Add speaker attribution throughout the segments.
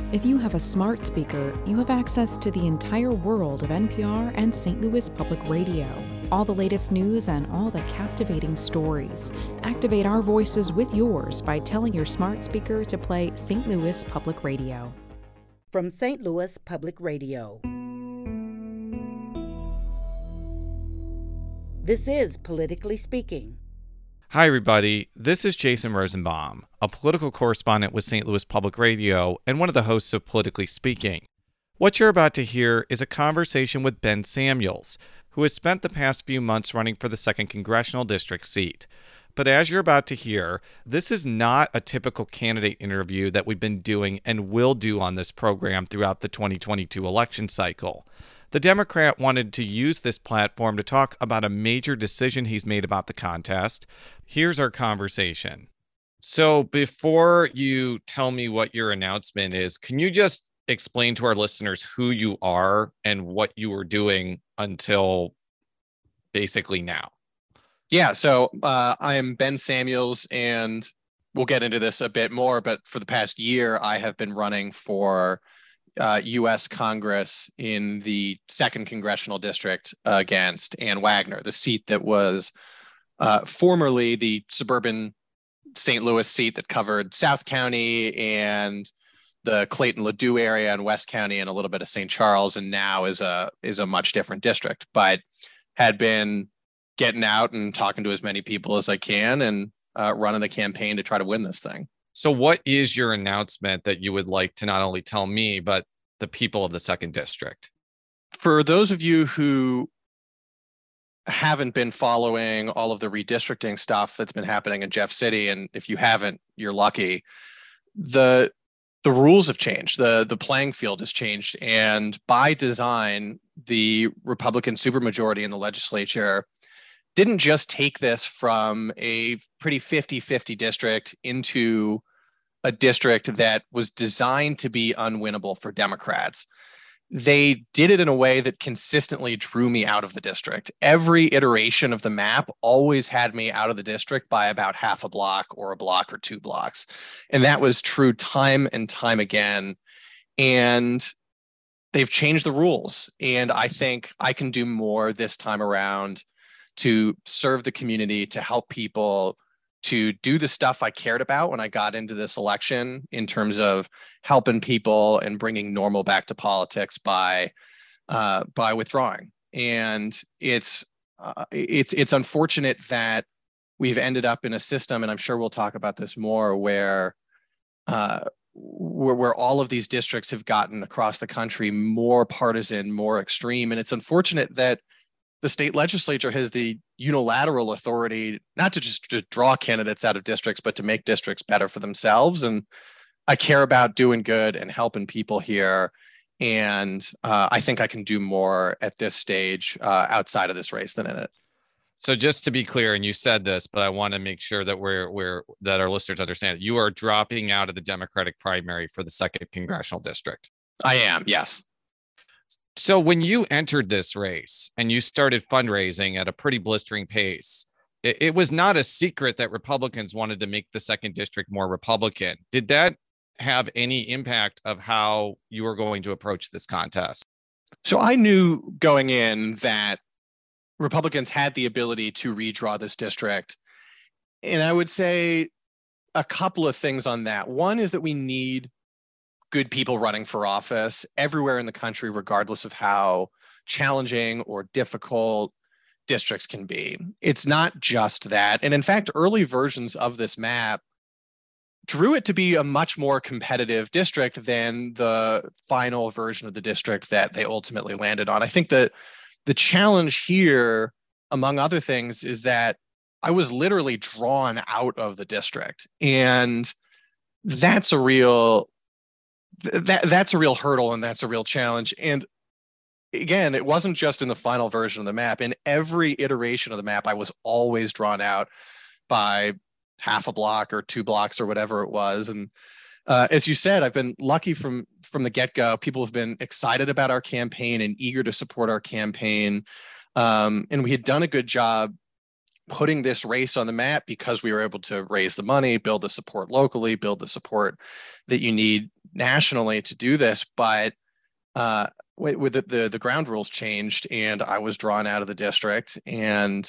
Speaker 1: If you have a smart speaker, you have access to the entire world of NPR and St. Louis Public Radio. All the latest news and all the captivating stories. Activate our voices with yours by telling your smart speaker to play St. Louis Public Radio.
Speaker 2: From St. Louis Public Radio. This is Politically Speaking.
Speaker 3: Hi, everybody. This is Jason Rosenbaum, a political correspondent with St. Louis Public Radio and one of the hosts of Politically Speaking. What you're about to hear is a conversation with Ben Samuels, who has spent the past few months running for the 2nd Congressional District seat. But as you're about to hear, this is not a typical candidate interview that we've been doing and will do on this program throughout the 2022 election cycle. The Democrat wanted to use this platform to talk about a major decision he's made about the contest. Here's our conversation. So before you tell me what your announcement is, can you just explain to our listeners who you are and what you were doing until basically now?
Speaker 4: Yeah, so I am Ben Samuels, and we'll get into this a bit more, but for the past year, I have been running for U.S. Congress in the 2nd Congressional District against Ann Wagner, the seat that was formerly the suburban St. Louis seat that covered South County and the Clayton-Ladue area and West County and a little bit of St. Charles, and now is a much different district, but had been getting out and talking to as many people as I can and running a campaign to try to win this thing.
Speaker 3: So what is your announcement that you would like to not only tell me, but the people of the 2nd District?
Speaker 4: For those of you who haven't been following all of the redistricting stuff that's been happening in Jeff City, and if you haven't, you're lucky, the rules have changed. The playing field has changed. And by design, the Republican supermajority in the legislature didn't just take this from a pretty 50-50 district into a district that was designed to be unwinnable for Democrats. They did it in a way that consistently drew me out of the district. Every iteration of the map always had me out of the district by about half a block or 2 blocks. And that was true time and time again. And they've changed the rules. And I think I can do more this time around to serve the community, to help people, to do the stuff I cared about when I got into this election in terms of helping people and bringing normal back to politics by withdrawing. And it's unfortunate that we've ended up in a system, and I'm sure we'll talk about this more, where all of these districts have gotten across the country more partisan, more extreme. And it's unfortunate that the state legislature has the unilateral authority not to just to draw candidates out of districts, but to make districts better for themselves. And I care about doing good and helping people here. And I think I can do more at this stage outside of this race than in it.
Speaker 3: So just to be clear, and you said this, but I want to make sure that that our listeners understand it. You are dropping out of the Democratic primary for the 2nd Congressional District.
Speaker 4: I am, yes.
Speaker 3: So when you entered this race and you started fundraising at a pretty blistering pace, it was not a secret that Republicans wanted to make the 2nd District more Republican. Did that have any impact of how you were going to approach this contest?
Speaker 4: So I knew going in that Republicans had the ability to redraw this district. And I would say a couple of things on that. One is that we need good people running for office everywhere in the country, regardless of how challenging or difficult districts can be. It's not just that. And in fact, early versions of this map drew it to be a much more competitive district than the final version of the district that they ultimately landed on. I think that the challenge here, among other things, is that I was literally drawn out of the district. And that's a real hurdle, and that's a real challenge. And again, it wasn't just in the final version of the map. In every iteration of the map, I was always drawn out by half a block or 2 blocks or whatever it was. And as you said, I've been lucky from the get-go. People have been excited about our campaign and eager to support our campaign. And we had done a good job putting this race on the map because we were able to raise the money, build the support locally, build the support that you need nationally to do this. But with the ground rules changed, and I was drawn out of the district, and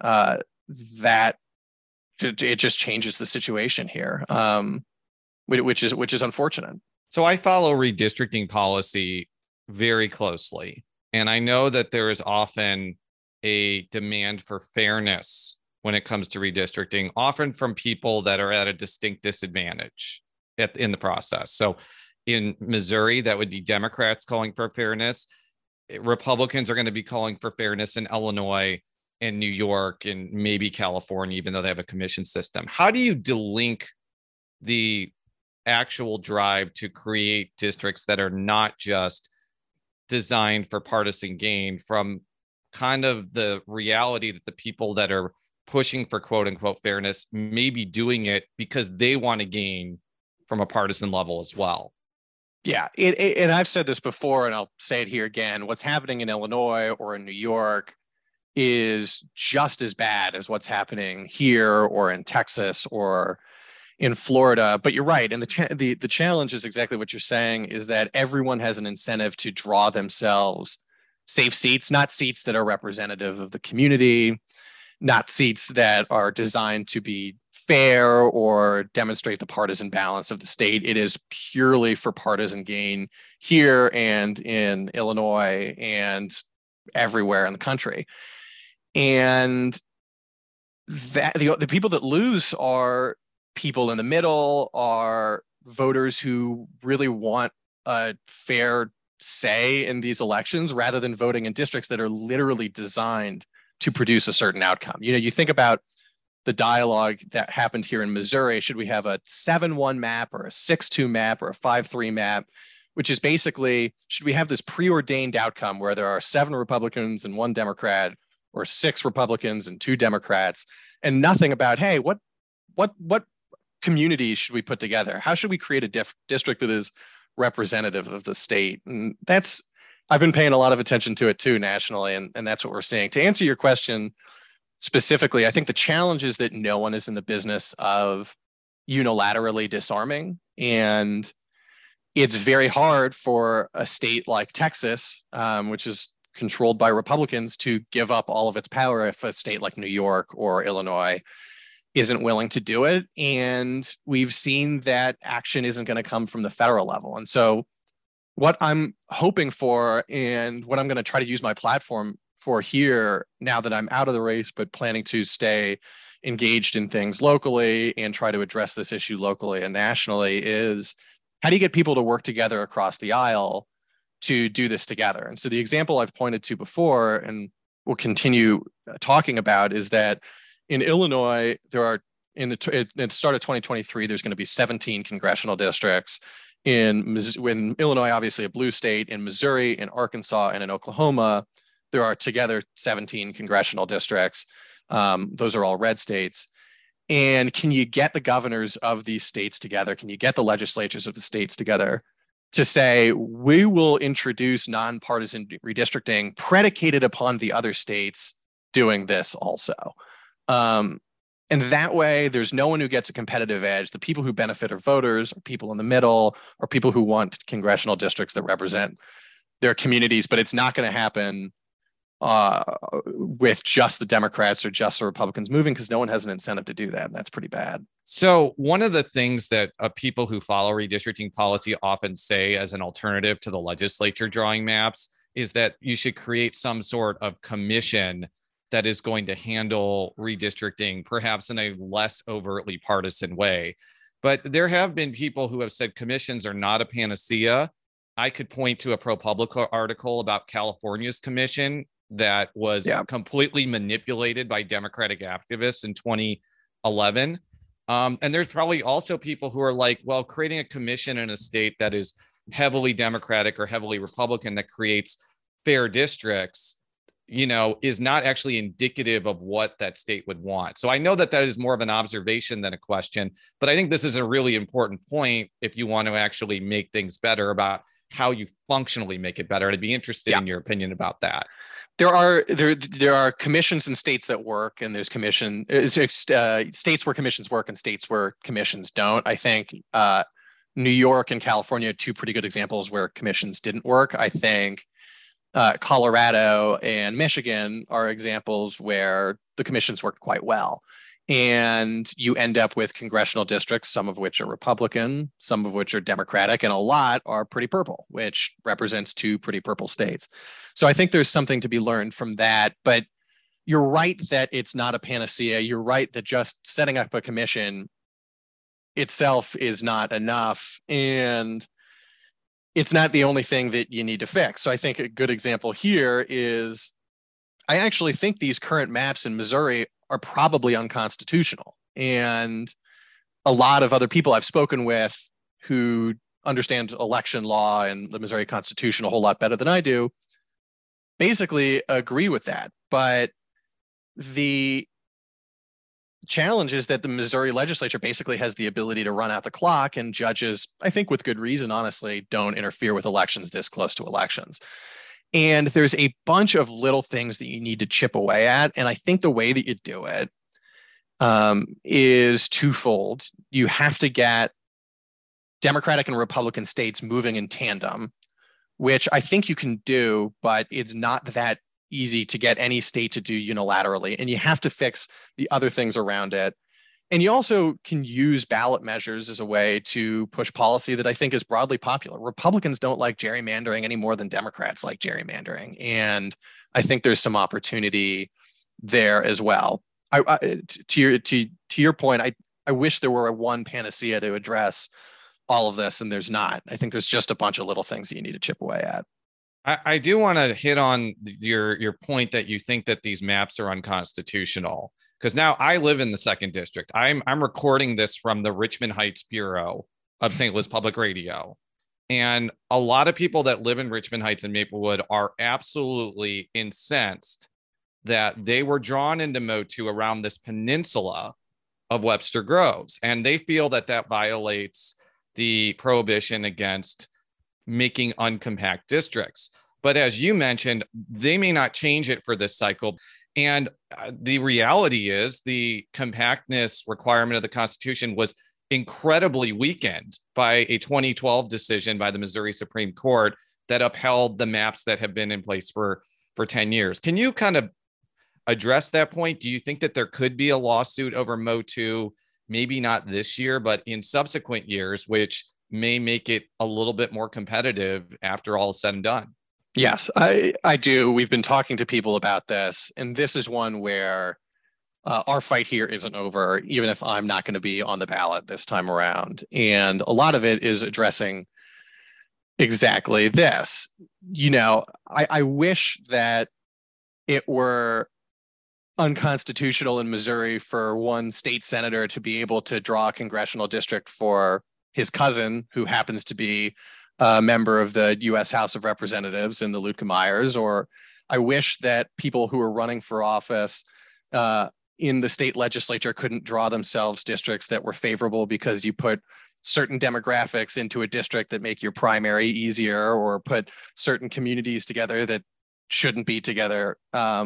Speaker 4: that it just changes the situation here, which is unfortunate.
Speaker 3: So I follow redistricting policy very closely, and I know that there is often a demand for fairness when it comes to redistricting, often from people that are at a distinct disadvantage in the process. So in Missouri, that would be Democrats calling for fairness. Republicans are going to be calling for fairness in Illinois and New York and maybe California, even though they have a commission system. How do you delink the actual drive to create districts that are not just designed for partisan gain from kind of the reality that the people that are pushing for quote unquote fairness may be doing it because they want to gain from a partisan level as well?
Speaker 4: Yeah, and I've said this before, and I'll say it here again. What's happening in Illinois or in New York is just as bad as what's happening here or in Texas or in Florida. But you're right, and the challenge is exactly what you're saying, is that everyone has an incentive to draw themselves safe seats, not seats that are representative of the community, not seats that are designed to be fair or demonstrate the partisan balance of the state. It is purely for partisan gain here and in Illinois and everywhere in the country. And that the people that lose are people in the middle, are voters who really want a fair say in these elections rather than voting in districts that are literally designed to produce a certain outcome. You know, you think about the dialogue that happened here in Missouri. Should we have a 7-1 map or a 6-2 map or a 5-3 map? Which is basically, should we have this preordained outcome where there are 7 Republicans and 1 Democrat, or 6 Republicans and 2 Democrats, and nothing about, hey, what communities should we put together? How should we create a district that is representative of the state? And I've been paying a lot of attention to it too nationally, and that's what we're seeing. To answer your question specifically, I think the challenge is that no one is in the business of unilaterally disarming, and it's very hard for a state like Texas, which is controlled by Republicans, to give up all of its power if a state like New York or Illinois isn't willing to do it. And we've seen that action isn't going to come from the federal level. And so what I'm hoping for, and what I'm going to try to use my platform for here, now that I'm out of the race, but planning to stay engaged in things locally and try to address this issue locally and nationally, is how do you get people to work together across the aisle to do this together? And so the example I've pointed to before, and we'll continue talking about, is that in Illinois, there are, at the start of 2023, there's going to be 17 congressional districts. In Illinois, obviously a blue state. In Missouri, in Arkansas, and in Oklahoma, there are together 17 congressional districts. Those are all red states. And can you get the governors of these states together? Can you get the legislatures of the states together to say, we will introduce nonpartisan redistricting predicated upon the other states doing this also? And that way, there's no one who gets a competitive edge. The people who benefit are voters, or people in the middle, or people who want congressional districts that represent their communities. But it's not going to happen with just the Democrats or just the Republicans moving, because no one has an incentive to do that. And that's pretty bad.
Speaker 3: So one of the things that people who follow redistricting policy often say as an alternative to the legislature drawing maps is that you should create some sort of commission that is going to handle redistricting, perhaps in a less overtly partisan way. But there have been people who have said commissions are not a panacea. I could point to a ProPublica article about California's commission that was completely manipulated by Democratic activists in 2011. And there's probably also people who are like, well, creating a commission in a state that is heavily Democratic or heavily Republican that creates fair districts, you know, is not actually indicative of what that state would want. So I know that is more of an observation than a question, but I think this is a really important point if you want to actually make things better about how you functionally make it better. And I'd be interested in your opinion about that.
Speaker 4: there are commissions in states that work, and there's states where commissions work and states where commissions don't. I think New York and California are two pretty good examples where commissions didn't work. I think Colorado and Michigan are examples where the commissions worked quite well. And you end up with congressional districts, some of which are Republican, some of which are Democratic, and a lot are pretty purple, which represents two pretty purple states. So I think there's something to be learned from that. But you're right that it's not a panacea. You're right that just setting up a commission itself is not enough. And it's not the only thing that you need to fix. So I think a good example here is I actually think these current maps in Missouri are probably unconstitutional. And a lot of other people I've spoken with who understand election law and the Missouri Constitution a whole lot better than I do basically agree with that. But the challenge is that the Missouri legislature basically has the ability to run out the clock, and judges, I think with good reason, honestly, don't interfere with elections this close to elections. And there's a bunch of little things that you need to chip away at. And I think the way that you do it is twofold. You have to get Democratic and Republican states moving in tandem, which I think you can do, but it's not that easy to get any state to do unilaterally. And you have to fix the other things around it. And you also can use ballot measures as a way to push policy that I think is broadly popular. Republicans don't like gerrymandering any more than Democrats like gerrymandering. And I think there's some opportunity there as well. To your point, I wish there were one panacea to address all of this, and there's not. I think there's just a bunch of little things that you need to chip away at.
Speaker 3: I do want to hit on your point that you think that these maps are unconstitutional. Because now I live in the 2nd District. I'm recording this from the Richmond Heights Bureau of St. Louis Public Radio. And a lot of people that live in Richmond Heights and Maplewood are absolutely incensed that they were drawn into MOTU around this peninsula of Webster Groves. And they feel that that violates the prohibition against making uncompact districts. But as you mentioned, they may not change it for this cycle. And the reality is the compactness requirement of the Constitution was incredibly weakened by a 2012 decision by the Missouri Supreme Court that upheld the maps that have been in place for 10 years. Can you kind of address that point? Do you think that there could be a lawsuit over MOTU, maybe not this year, but in subsequent years, which may make it a little bit more competitive after all is said and done?
Speaker 4: Yes, I do. We've been talking to people about this, and this is one where our fight here isn't over, even if I'm not going to be on the ballot this time around. And a lot of it is addressing exactly this. You know, I wish that it were unconstitutional in Missouri for one state senator to be able to draw a congressional district for his cousin, who happens to be a member of the U.S. House of Representatives in the Lutka-Meyers, or I wish that people who are running for office in the state legislature couldn't draw themselves districts that were favorable because you put certain demographics into a district that make your primary easier, or put certain communities together that shouldn't be together,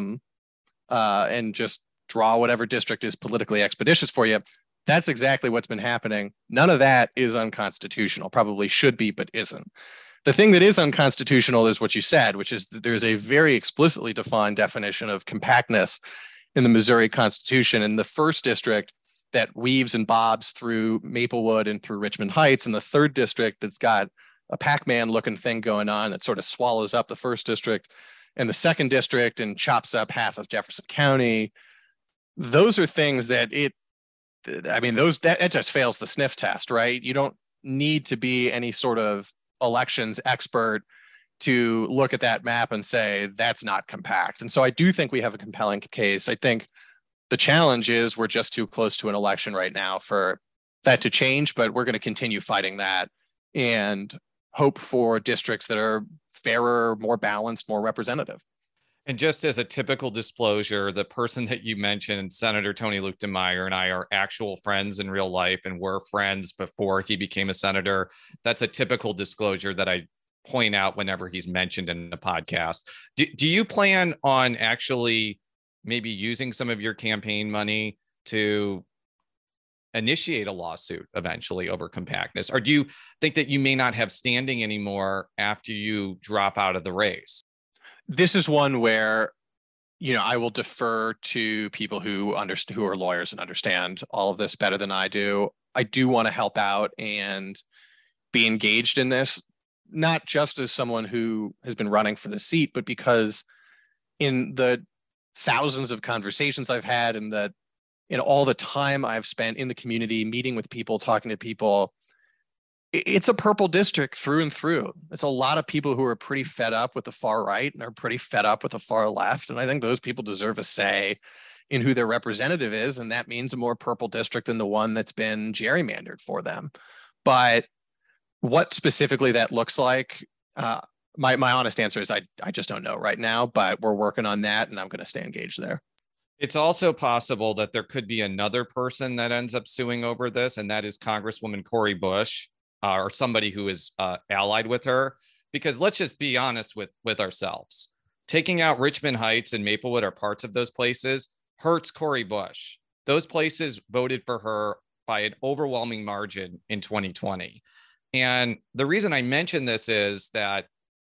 Speaker 4: and just draw whatever district is politically expeditious for you. That's exactly what's been happening. None of that is unconstitutional. Probably should be, but isn't. The thing that is unconstitutional is what you said, which is that there's a very explicitly defined definition of compactness in the Missouri Constitution. In the 1st District that weaves and bobs through Maplewood and through Richmond Heights, and the 3rd District that's got a Pac-Man looking thing going on that sort of swallows up the 1st District, and the 2nd District and chops up half of Jefferson County. Those are things that that just fails the sniff test, right? You don't need to be any sort of elections expert to look at that map and say that's not compact. And so I do think we have a compelling case. I think the challenge is we're just too close to an election right now for that to change, but we're going to continue fighting that and hope for districts that are fairer, more balanced, more representative.
Speaker 3: And just as a typical disclosure, the person that you mentioned, Senator Tony Lutka-Meyer, and I are actual friends in real life and were friends before he became a senator. That's a typical disclosure that I point out whenever he's mentioned in the podcast. Do you plan on actually maybe using some of your campaign money to initiate a lawsuit eventually over compactness? Or do you think that you may not have standing anymore after you drop out of the race?
Speaker 4: This is one where, I will defer to people who are lawyers and understand all of this better than I do. I do want to help out and be engaged in this, not just as someone who has been running for the seat, but because in the thousands of conversations I've had and in all the time I've spent in the community, meeting with people, talking to people, it's a purple district through and through. It's a lot of people who are pretty fed up with the far right and are pretty fed up with the far left. And I think those people deserve a say in who their representative is. And that means a more purple district than the one that's been gerrymandered for them. But what specifically that looks like, my honest answer is I just don't know right now, but we're working on that and I'm going to stay engaged there.
Speaker 3: It's also possible that there could be another person that ends up suing over this, and that is Congresswoman Cori Bush, or somebody who is allied with her. Because let's just be honest with ourselves. Taking out Richmond Heights and Maplewood, or parts of those places, hurts Cori Bush. Those places voted for her by an overwhelming margin in 2020. And the reason I mention this is that,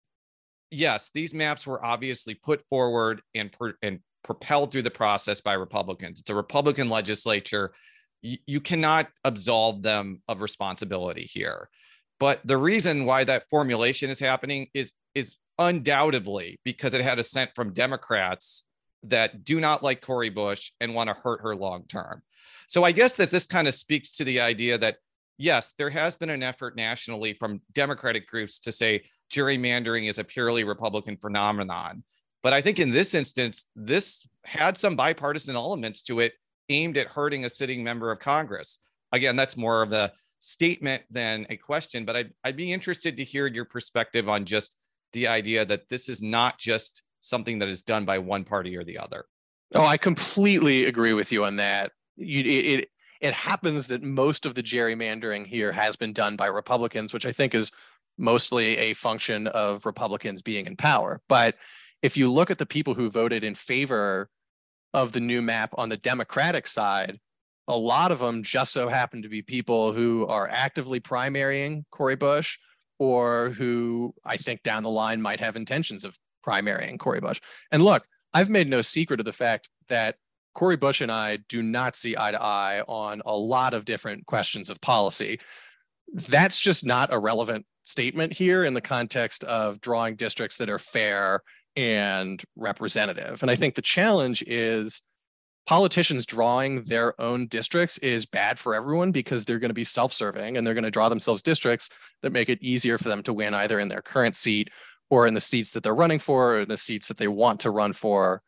Speaker 3: yes, these maps were obviously put forward and propelled through the process by Republicans. It's a Republican legislature. You cannot absolve them of responsibility here. But the reason why that formulation is happening is undoubtedly because it had assent from Democrats that do not like Cori Bush and want to hurt her long term. So I guess that this kind of speaks to the idea that, yes, there has been an effort nationally from Democratic groups to say gerrymandering is a purely Republican phenomenon. But I think in this instance, this had some bipartisan elements to it aimed at hurting a sitting member of Congress. Again, that's more of a statement than a question, but I'd be interested to hear your perspective on just the idea that this is not just something that is done by one party or the other.
Speaker 4: Oh, I completely agree with you on that. It happens that most of the gerrymandering here has been done by Republicans, which I think is mostly a function of Republicans being in power. But if you look at the people who voted in favor of the new map on the Democratic side, a lot of them just so happen to be people who are actively primarying Cori Bush, or who I think down the line might have intentions of primarying Cori Bush. And look, I've made no secret of the fact that Cori Bush and I do not see eye to eye on a lot of different questions of policy. That's just not a relevant statement here in the context of drawing districts that are fair and representative. And I think the challenge is politicians drawing their own districts is bad for everyone because they're going to be self-serving and they're going to draw themselves districts that make it easier for them to win either in their current seat or in the seats that they're running for or the seats that they want to run for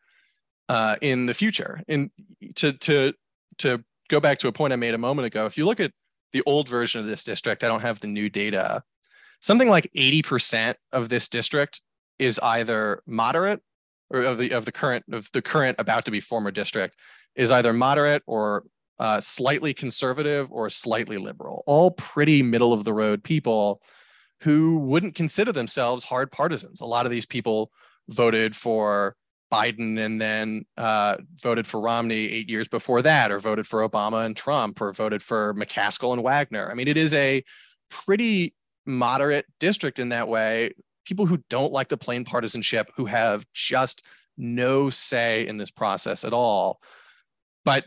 Speaker 4: in the future. And to go back to a point I made a moment ago, if you look at the old version of this district, I don't have the new data, something like 80% of this district is either moderate, or of the current about to be former district is either moderate or slightly conservative or slightly liberal, all pretty middle of the road people who wouldn't consider themselves hard partisans. A lot of these people voted for Biden and then voted for Romney 8 years before that, or voted for Obama and Trump, or voted for McCaskill and Wagner. I mean, it is a pretty moderate district in that way. People who don't like the plain partisanship, who have just no say in this process at all. But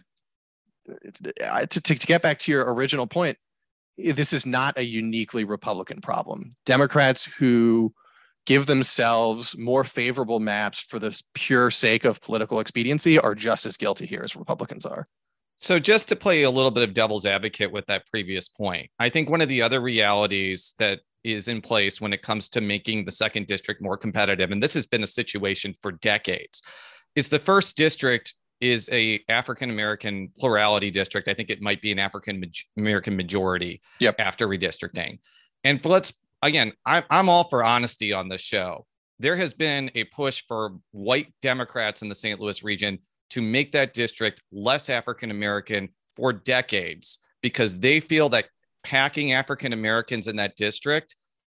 Speaker 4: to get back to your original point, this is not a uniquely Republican problem. Democrats who give themselves more favorable maps for the pure sake of political expediency are just as guilty here as Republicans are.
Speaker 3: So just to play a little bit of devil's advocate with that previous point, I think one of the other realities that is in place when it comes to making the second district more competitive, and this has been a situation for decades, is the first district is a African-American plurality district. I think it might be an African-American majority after redistricting. And I'm all for honesty on this show. There has been a push for white Democrats in the St. Louis region to make that district less African-American for decades because they feel that packing African-Americans in that district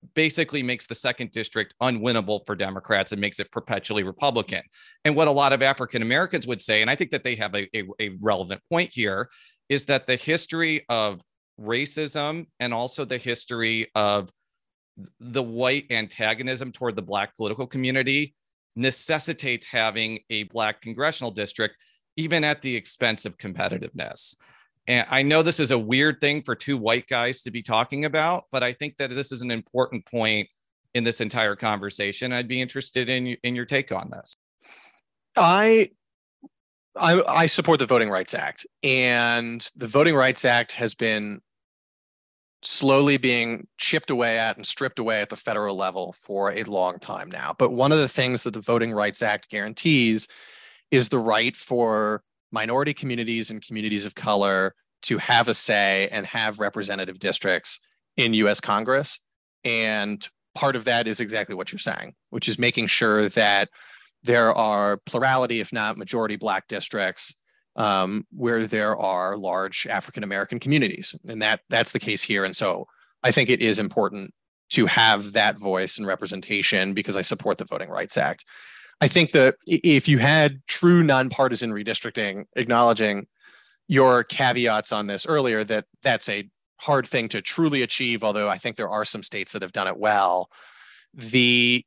Speaker 3: basically makes the second district unwinnable for Democrats and makes it perpetually Republican. And what a lot of African Americans would say, and I think that they have a relevant point here, is that the history of racism and also the history of the white antagonism toward the Black political community necessitates having a Black congressional district, even at the expense of competitiveness. And I know this is a weird thing for two white guys to be talking about, but I think that this is an important point in this entire conversation. I'd be interested in your take on this.
Speaker 4: I support the Voting Rights Act, and the Voting Rights Act has been slowly being chipped away at and stripped away at the federal level for a long time now. But one of the things that the Voting Rights Act guarantees is the right for minority communities and communities of color to have a say and have representative districts in US Congress. And part of that is exactly what you're saying, which is making sure that there are plurality, if not majority, Black districts where there are large African-American communities. And that's the case here. And so I think it is important to have that voice and representation because I support the Voting Rights Act. I think that if you had true nonpartisan redistricting, acknowledging your caveats on this earlier, that's a hard thing to truly achieve, although I think there are some states that have done it well. There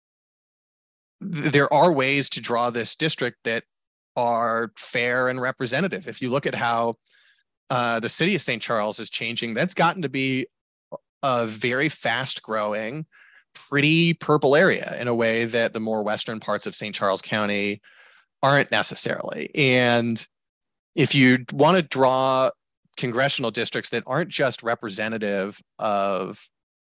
Speaker 4: are ways to draw this district that are fair and representative. If you look at how the city of St. Charles is changing, that's gotten to be a very fast growing, pretty purple area in a way that the more western parts of St. Charles County aren't necessarily. And if you want to draw congressional districts that aren't just representative of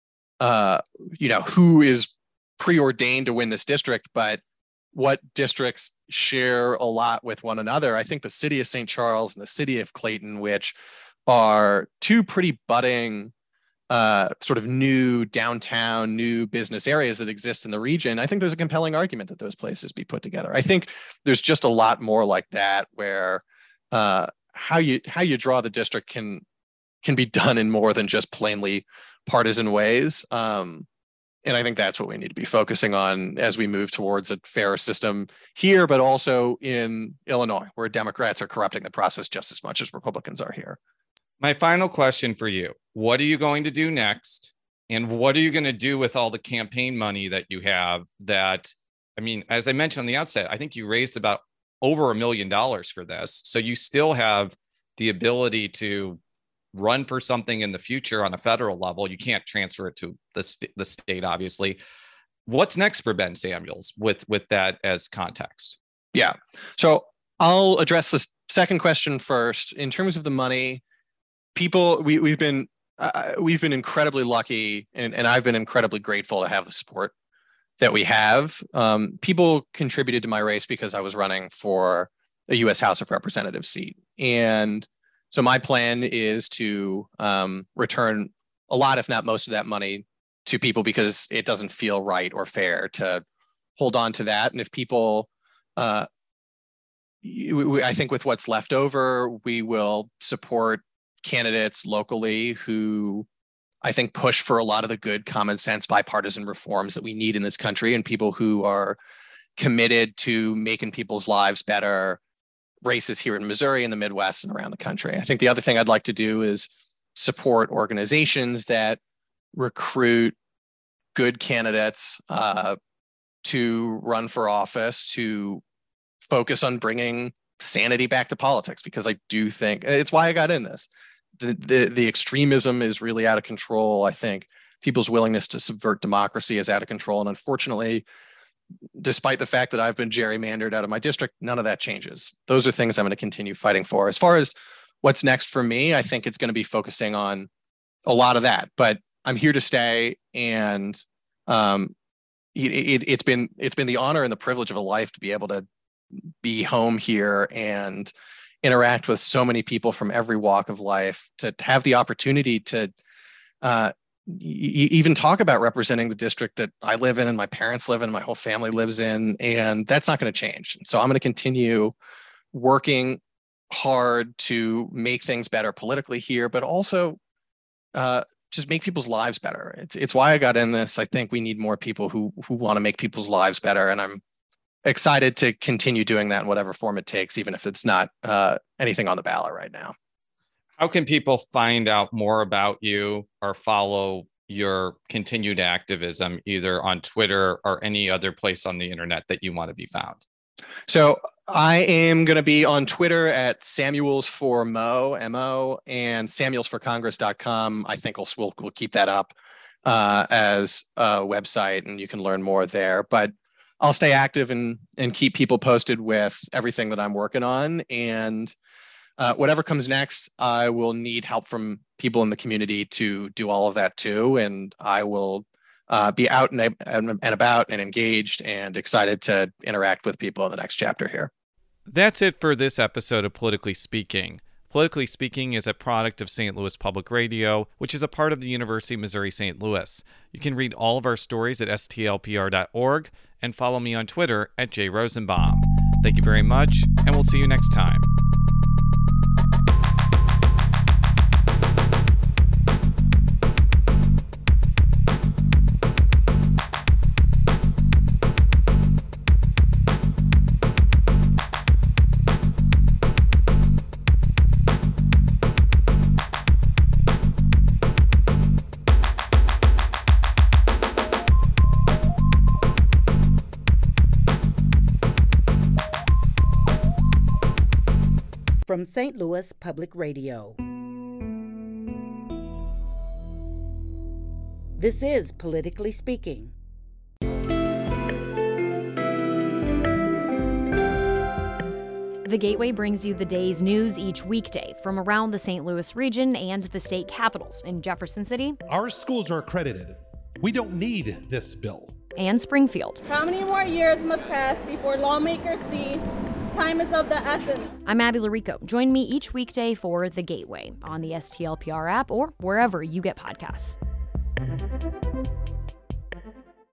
Speaker 4: who is preordained to win this district, but what districts share a lot with one another, I think the city of St. Charles and the city of Clayton, which are two pretty budding sort of new downtown, new business areas that exist in the region, I think there's a compelling argument that those places be put together. I think there's just a lot more like that where how you draw the district can be done in more than just plainly partisan ways. And I think that's what we need to be focusing on as we move towards a fairer system here, but also in Illinois, where Democrats are corrupting the process just as much as Republicans are here.
Speaker 3: My final question for you, what are you going to do next? And what are you going to do with all the campaign money that you have that, I mean, as I mentioned on the outset, I think you raised about over $1 million for this. So you still have the ability to run for something in the future on a federal level. You can't transfer it to the state, obviously. What's next for Ben Samuels with that as context?
Speaker 4: Yeah. So I'll address the second question first. In terms of the money, we've been incredibly lucky, and I've been incredibly grateful to have the support that we have. People contributed to my race because I was running for a U.S. House of Representatives seat. And so my plan is to return a lot, if not most of that money to people because it doesn't feel right or fair to hold on to that. And if people, I think with what's left over, we will support candidates locally who I think push for a lot of the good common sense bipartisan reforms that we need in this country, and people who are committed to making people's lives better, races here in Missouri, in the Midwest, and around the country. I think the other thing I'd like to do is support organizations that recruit good candidates to run for office, to focus on bringing sanity back to politics, because I do think it's why I got in this. The extremism is really out of control. I think people's willingness to subvert democracy is out of control. And unfortunately, despite the fact that I've been gerrymandered out of my district, none of that changes. Those are things I'm going to continue fighting for. As far as what's next for me, I think it's going to be focusing on a lot of that. But I'm here to stay, and it's been the honor and the privilege of a life to be able to be home here and interact with so many people from every walk of life, to have the opportunity to even talk about representing the district that I live in and my parents live in, my whole family lives in, and that's not going to change. So I'm going to continue working hard to make things better politically here, but also just make people's lives better. It's why I got in this. I think we need more people who want to make people's lives better, and I'm excited to continue doing that in whatever form it takes, even if it's not anything on the ballot right now.
Speaker 3: How can people find out more about you or follow your continued activism, either on Twitter or any other place on the internet that you want to be found?
Speaker 4: So I am going to be on Twitter at Samuels4Mo, M-O, and SamuelsForCongress.com. I think we'll keep that up as a website, and you can learn more there. But I'll stay active and keep people posted with everything that I'm working on. And whatever comes next, I will need help from people in the community to do all of that too. And I will be out and about and engaged and excited to interact with people in the next chapter here.
Speaker 3: That's it for this episode of Politically Speaking. Politically Speaking is a product of St. Louis Public Radio, which is a part of the University of Missouri St. Louis. You can read all of our stories at stlpr.org and follow me on Twitter at jrosenbaum. Thank you very much, and we'll see you next time.
Speaker 2: From St. Louis Public Radio. This is Politically Speaking.
Speaker 5: The Gateway brings you the day's news each weekday from around the St. Louis region and the state capitals in Jefferson City.
Speaker 6: Our schools are accredited. We don't need this bill.
Speaker 5: And Springfield.
Speaker 7: How many more years must pass before lawmakers see time is of the essence?
Speaker 5: I'm Abby Larico. Join me each weekday for The Gateway on the STLPR app or wherever you get podcasts.